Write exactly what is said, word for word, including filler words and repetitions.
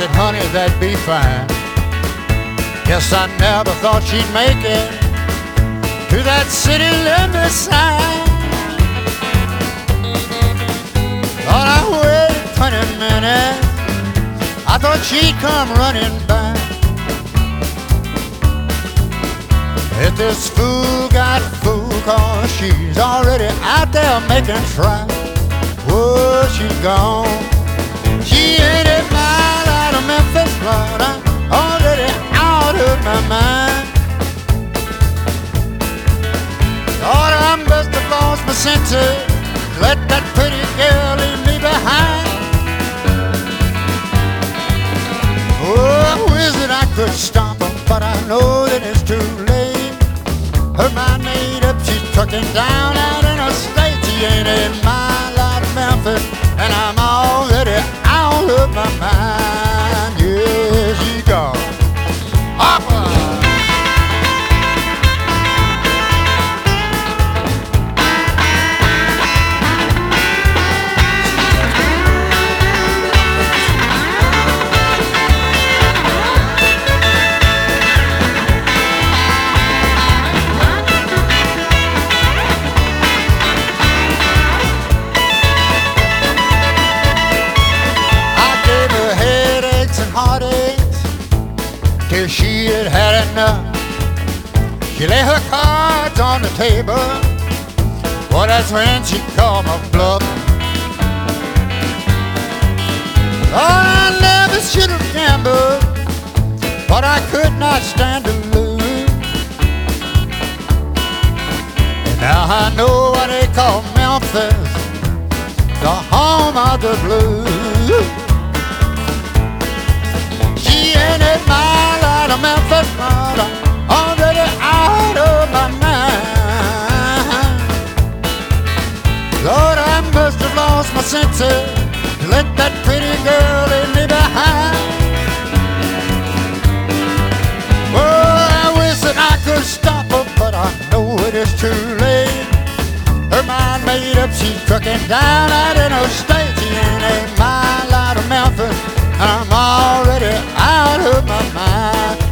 said, honey, that'd be fine. Guess I never thought she'd make it to that city limit sign. Thought I waited twenty minutes, I thought she'd come running back. If this fool got fooled, cause she's already out there making tracks. Whoa, she's gone. She ain't a mile out of Memphis, Florida, already out of my mind. Thought I must have lost my senses, let that pretty girl leave me behind. Oh, I wish that I could stop her, but I know that it's too late. Her mind made up, she's trucking down out in her state. She ain't a mile out of Memphis, and I'm already out of my mind. Yeah, she's gone. Opera! Till she had had enough. She lay her cards on the table. Well, that's when she called my bluff. Thought I never should have gambled, but I could not stand to lose. And now I know what they call Memphis, the home of the blues. She ain't a mile out of Memphis, Florida, already out of my mind. Lord, I must have lost my senses to let that pretty girl leave me behind. Oh, I wish that I could stop her, but I know it is too late. Her mind made up, she's trucking down out in her state. She ain't a mile out of Memphis, I'm already out of my mind.